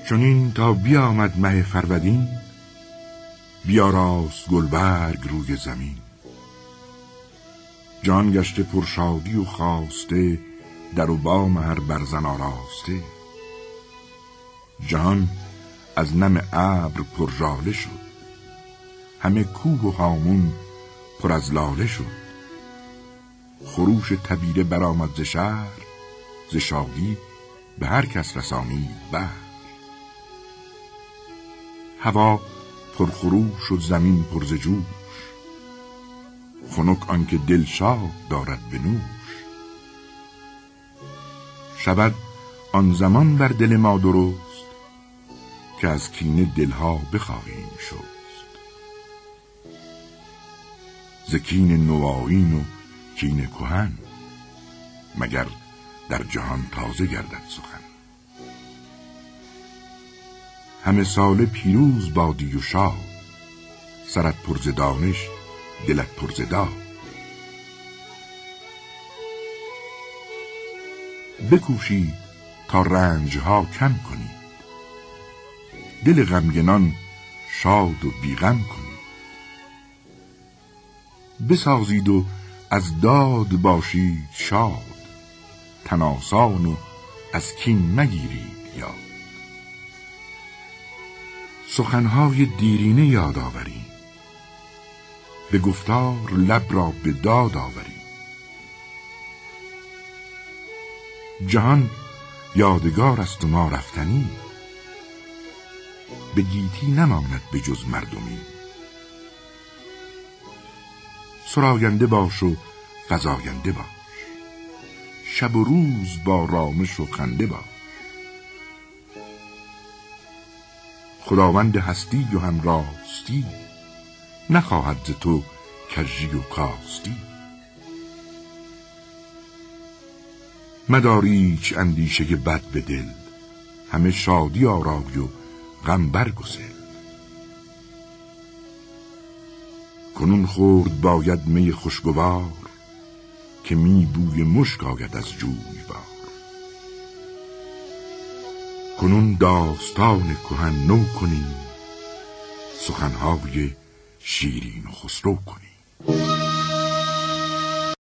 چنین تا بیامد مه فرودین، بیاراست گلبرگ روی زمین. جان گشته پرشادی و خواسته، در و بام هر برزن آراسته. جهان از نم ابر پر ژاله شد، همه کوه و هامون پر از لاله شد. خروش تبیره برآمد ز شهر، ز شادی به هر کس رسانید بهر. هوا پرخروش و زمین پر ز جوش، خنک آنکه دل شاد دارد به نوش. شود آن زمان بر دل ما درست، که از کینه دلها بخواهیم شست. ز کین نوآیین و کین کهن، مگر در جهان تازه گردد سخن. همه ساله پیروز بادی و شاد، سرت پر ز دانش دلت پر ز داد. بکوشید تا رنجها کم کنید، دل غمگنان شاد و بیغم کنید. بسازید و از داد باشید شاد، تن آسان و از کین مگیرید یاد. سخنهای دیرینه یاد آوریم، به گفتار لب را به داد آوریم. جهان یادگار است و ما رفتنی، به گیتی نماند به جز مردمی. سراینده باش و فزاینده باش، شب و روز با رامش و خنده باش. خداوند هستی و هم راستی، نخواهد ز تو کژی و کاستی. مدار هیچ اندیشه بد به دل، همه شادی آرای و غم برگسل. کنون خورد باید می خوشگوار، که می بوی مشک آید از جویبار. کنون داستان کهن نو کنیم، سخنهای شیرین و خسرو کنیم.